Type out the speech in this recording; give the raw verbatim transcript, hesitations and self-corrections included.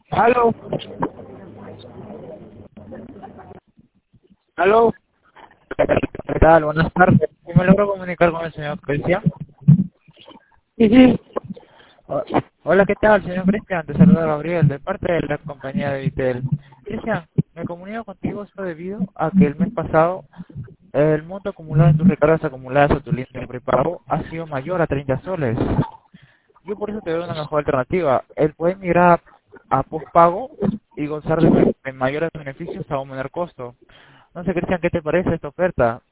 Aló, aló. ¿Qué tal? Buenas tardes. ¿Sí me logro comunicar con el señor Cristian? Sí, sí. O- Hola, ¿qué tal, señor Cristian? Te saluda Gabriel, de parte de la compañía de Vitel. Cristian, me comunico contigo esto debido a que el mes pasado el monto acumulado en tus recargas acumuladas a tu línea de prepago ha sido mayor a treinta soles. Yo por eso te doy una mejor alternativa. El poder migrar a postpago y gozar de, de mayores beneficios a un menor costo. No sé, Cristian, ¿qué te parece esta oferta?